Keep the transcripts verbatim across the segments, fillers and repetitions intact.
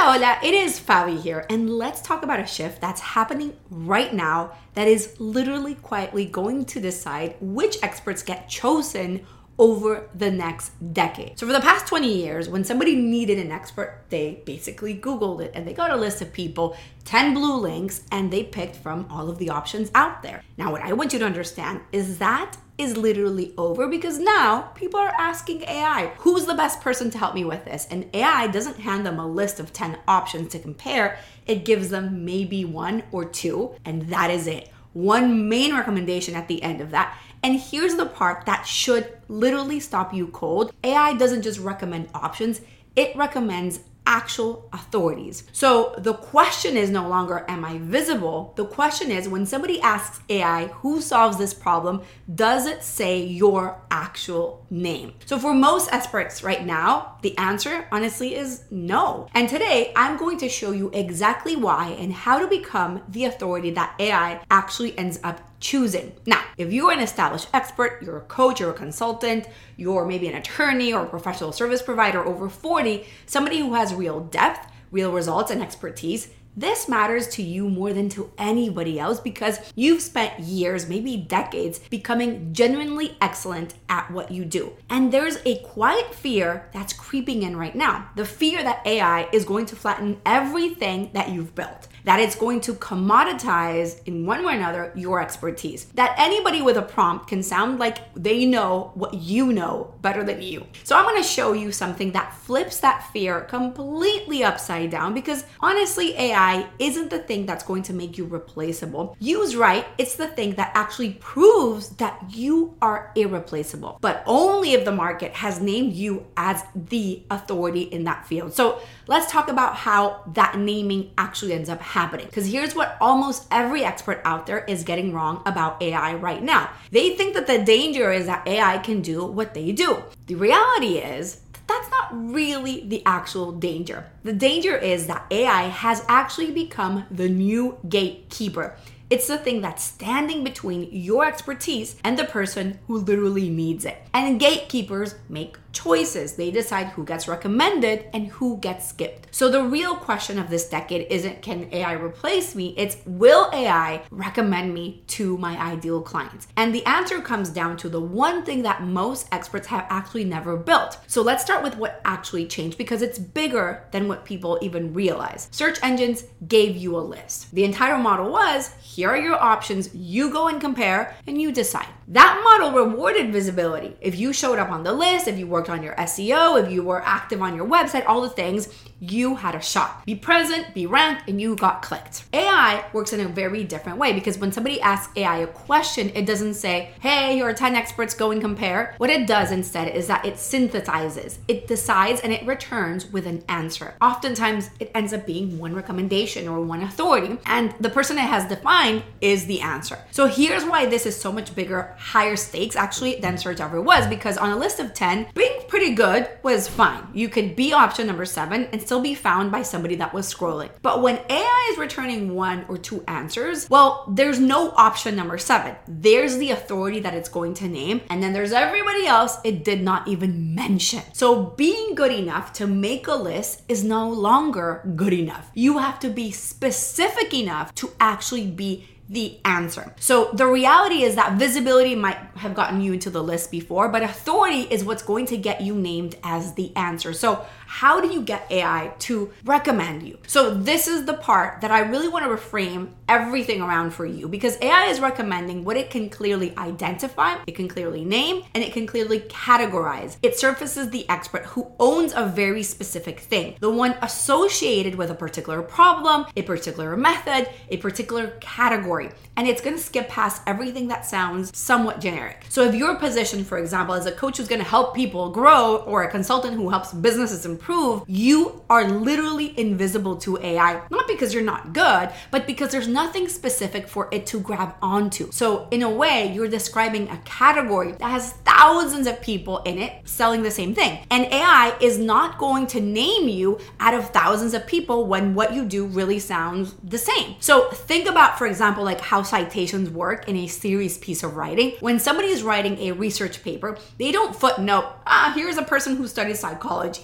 Hola, hola, it is Fabi here, and let's talk about a shift that's happening right now that is literally quietly going to decide which experts get chosen over the next decade. So for the past twenty years, when somebody needed an expert, they basically Googled it and they got a list of people, ten blue links, and they picked from all of the options out there. Now, what I want you to understand is that is literally over because now people are asking A I, who's the best person to help me with this? And A I doesn't hand them a list of ten options to compare. It gives them maybe one or two, and that is it. One main recommendation at the end of that. And here's the part that should literally stop you cold. A I doesn't just recommend options, it recommends actual authorities. So the question is no longer, am I visible? The question is, when somebody asks A I who solves this problem, does it say your actual name? So for most experts right now, the answer honestly is no. And today I'm going to show you exactly why and how to become the authority that A I actually ends up choosing. Now, if you're an established expert, you're a coach, you're a consultant, you're maybe an attorney or a professional service provider over forty, somebody who has real depth, real results, and expertise, this matters to you more than to anybody else because you've spent years, maybe decades, becoming genuinely excellent at what you do. And there's a quiet fear that's creeping in right now. The fear that A I is going to flatten everything that you've built, that it's going to commoditize in one way or another your expertise, that anybody with a prompt can sound like they know what you know better than you. So I'm gonna show you something that flips that fear completely upside down because honestly, A I isn't the thing that's going to make you replaceable. Used right, it's the thing that actually proves that you are irreplaceable, but only if the market has named you as the authority in that field. So let's talk about how that naming actually ends up happening. Because here's what almost every expert out there is getting wrong about A I right now. They think that the danger is that A I can do what they do. The reality is, that's not really the actual danger. The danger is that A I has actually become the new gatekeeper. It's the thing that's standing between your expertise and the person who literally needs it. And gatekeepers make choices. They decide who gets recommended and who gets skipped. So the real question of this decade isn't, can A I replace me? It's, will A I recommend me to my ideal clients? And the answer comes down to the one thing that most experts have actually never built. So let's start with what actually changed because it's bigger than what people even realize. Search engines gave you a list. The entire model was, here are your options, you go and compare, and you decide. That model rewarded visibility. If you showed up on the list, if you worked on your S E O, if you were active on your website, all the things, you had a shot. Be present, be ranked, and you got clicked. A I works in a very different way because when somebody asks A I a question, it doesn't say, hey, here are ten experts, go and compare. What it does instead is that it synthesizes, it decides, and it returns with an answer. Oftentimes, it ends up being one recommendation or one authority, and the person it has defined is the answer. So here's why this is so much bigger, higher stakes actually than search ever was, because on a list of ten, being pretty good was fine. You could be option number seven and still be found by somebody that was scrolling. But when A I is returning one or two answers, well, there's no option number seven. There's the authority that it's going to name, and then there's everybody else it did not even mention. So being good enough to make a list is no longer good enough. You have to be specific enough to actually be the answer. So the reality is that visibility might have gotten you into the list before, but authority is what's going to get you named as the answer. So how do you get A I to recommend you? So this is the part that I really want to reframe everything around for you, because A I is recommending what it can clearly identify, it can clearly name, and it can clearly categorize. It surfaces the expert who owns a very specific thing, the one associated with a particular problem, a particular method, a particular category. And it's going to skip past everything that sounds somewhat generic. So if you're positioned, for example, as a coach who's going to help people grow or a consultant who helps businesses improve, you are literally invisible to A I, not because you're not good, but because there's nothing specific for it to grab onto. So in a way, you're describing a category that has thousands of people in it selling the same thing. And A I is not going to name you out of thousands of people when what you do really sounds the same. So think about, for example, like how citations work in a serious piece of writing. When somebody is writing a research paper, they don't footnote, ah, here's a person who studies psychology. They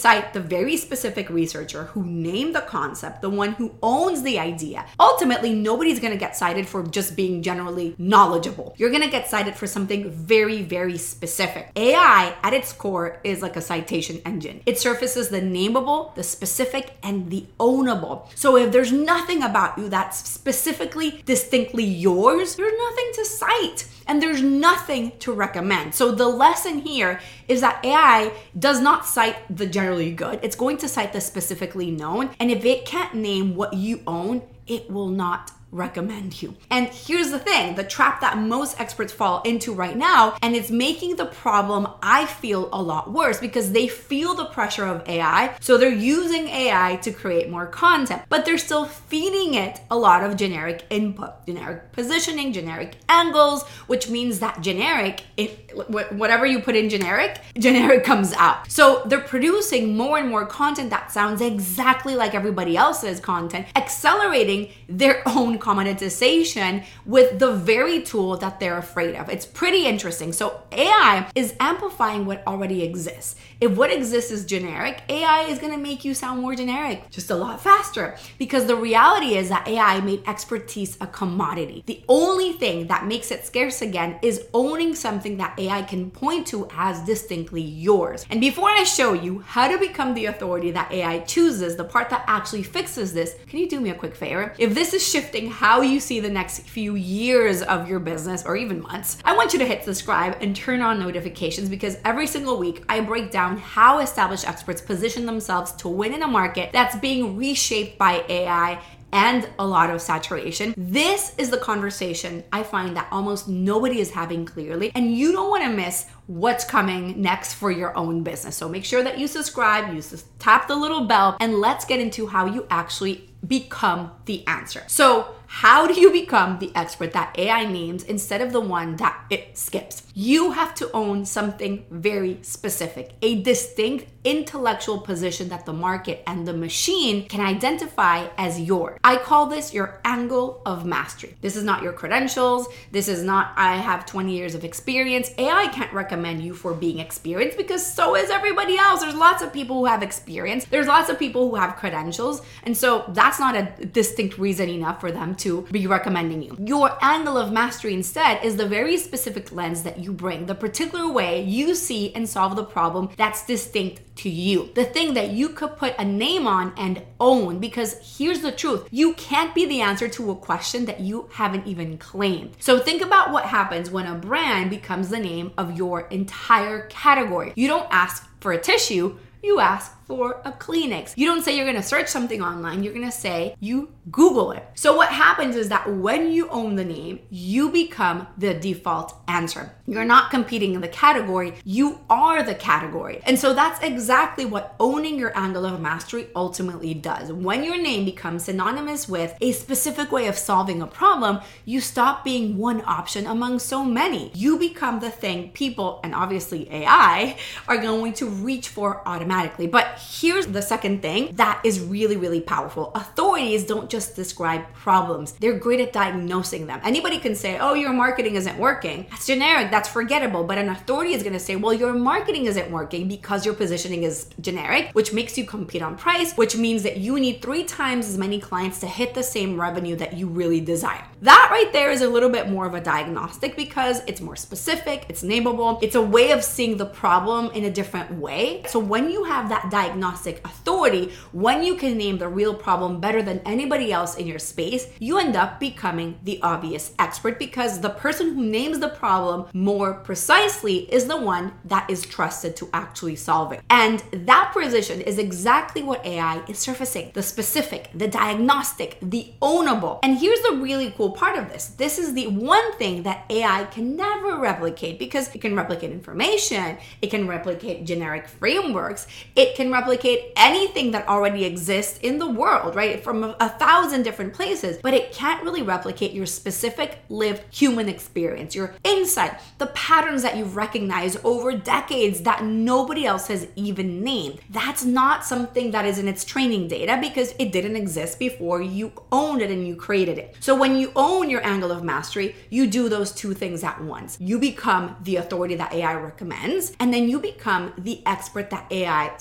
cite the very specific researcher who named the concept, the one who owns the idea. Ultimately, nobody's gonna get cited for just being generally knowledgeable. You're gonna get cited for something very, very specific. A I at its core is like a citation engine. It surfaces the nameable, the specific, and the ownable. So if there's nothing about you that's specifically, distinctly yours, there's nothing to cite. And there's nothing to recommend. So the lesson here is that A I does not cite the generally good. It's going to cite the specifically known. And if it can't name what you own, it will not recommend you. And here's the thing, the trap that most experts fall into right now, and it's making the problem, I feel, a lot worse because they feel the pressure of A I. So they're using A I to create more content, but they're still feeding it a lot of generic input, generic positioning, generic angles, which means that generic, if, whatever you put in generic, generic comes out. So they're producing more and more content that sounds exactly like everybody else's content, accelerating their own commoditization with the very tool that they're afraid of. It's pretty interesting. So A I is amplifying what already exists. If what exists is generic, A I is going to make you sound more generic, just a lot faster. Because the reality is that A I made expertise a commodity. The only thing that makes it scarce again is owning something that A I can point to as distinctly yours. And before I show you how to become the authority that A I chooses, the part that actually fixes this, can you do me a quick favor? If this is shifting how you see the next few years of your business or even months, I want you to hit subscribe and turn on notifications because every single week I break down how established experts position themselves to win in a market that's being reshaped by A I and a lot of saturation. This is the conversation I find that almost nobody is having clearly, and you don't want to miss what's coming next for your own business. So make sure that you subscribe, you tap the little bell, and let's get into how you actually become the answer. So how do you become the expert that A I names instead of the one that it skips? You have to own something very specific, a distinct intellectual position that the market and the machine can identify as yours. I call this your angle of mastery. This is not your credentials. This is not, I have twenty years of experience. A I can't recommend you for being experienced because so is everybody else. There's lots of people who have experience. There's lots of people who have credentials. And so that's not a distinct reason enough for them to be recommending you. Your angle of mastery instead is the very specific lens that you bring, the particular way you see and solve the problem that's distinct to you, the thing that you could put a name on and own. Because here's the truth, you can't be the answer to a question that you haven't even claimed. So think about what happens when a brand becomes the name of your entire category. You don't ask for a tissue, you ask for a Kleenex. You don't say you're gonna search something online, you're gonna say you Google it. So what happens is that when you own the name, you become the default answer. You're not competing in the category, you are the category. And so that's exactly what owning your angle of mastery ultimately does. When your name becomes synonymous with a specific way of solving a problem, you stop being one option among so many. You become the thing people, and obviously A I, are going to reach for automatically. But here's the second thing that is really, really powerful. Authorities don't just describe problems. They're great at diagnosing them. Anybody can say, oh, your marketing isn't working. That's generic, that's forgettable. But an authority is gonna say, well, your marketing isn't working because your positioning is generic, which makes you compete on price, which means that you need three times as many clients to hit the same revenue that you really desire. That right there is a little bit more of a diagnostic because it's more specific, it's nameable, it's a way of seeing the problem in a different way. So when you have that diagnostic authority, when you can name the real problem better than anybody else in your space, you end up becoming the obvious expert because the person who names the problem more precisely is the one that is trusted to actually solve it. And that position is exactly what A I is surfacing: the specific, the diagnostic, the ownable. And here's the really cool part of this. This is the one thing that A I can never replicate because it can replicate information, it can replicate generic frameworks, it can replicate anything that already exists in the world, right? From a, a thousand different places, but it can't really replicate your specific lived human experience, your insight, the patterns that you've recognized over decades that nobody else has even named. That's not something that is in its training data because it didn't exist before you owned it and you created it. So when you own your angle of mastery, you do those two things at once. You become the authority that A I recommends, and then you become the expert that A I simply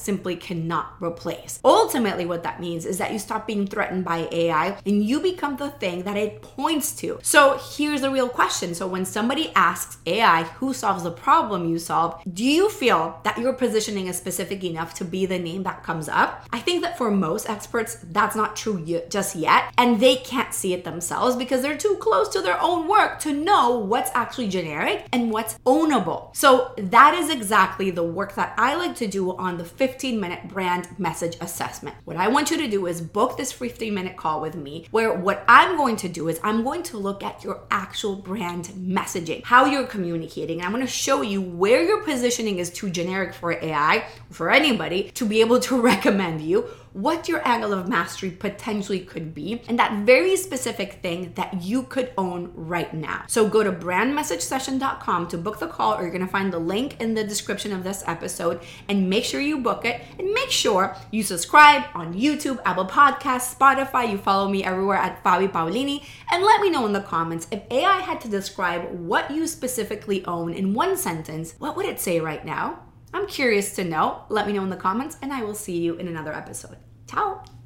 cannot replace. Ultimately, what that means is that you stop being threatened by A I and you become the thing that it points to. So here's the real question. So when somebody asks A I who solves the problem you solve, do you feel that your positioning is specific enough to be the name that comes up? I think that for most experts, that's not true y- just yet, and they can't see it themselves because they're too close to their own work to know what's actually generic and what's ownable. So that is exactly the work that I like to do on the fifteen minute brand message assessment. What I want you to do is book this fifteen minute call with me, where what I'm going to do is I'm going to look at your actual brand messaging, how you're communicating, and I'm going to show you where your positioning is too generic for A I, for anybody to be able to recommend you, what your angle of mastery potentially could be, and that very specific thing that you could own right now. So go to brand message session dot com to book the call, or you're gonna find the link in the description of this episode, and make sure you book it, and make sure you subscribe on YouTube, Apple Podcasts, Spotify. You follow me everywhere at Fabi Paolini, and let me know in the comments if A I had to describe what you specifically own in one sentence, what would it say right now? I'm curious to know. Let me know in the comments, and I will see you in another episode. Ciao!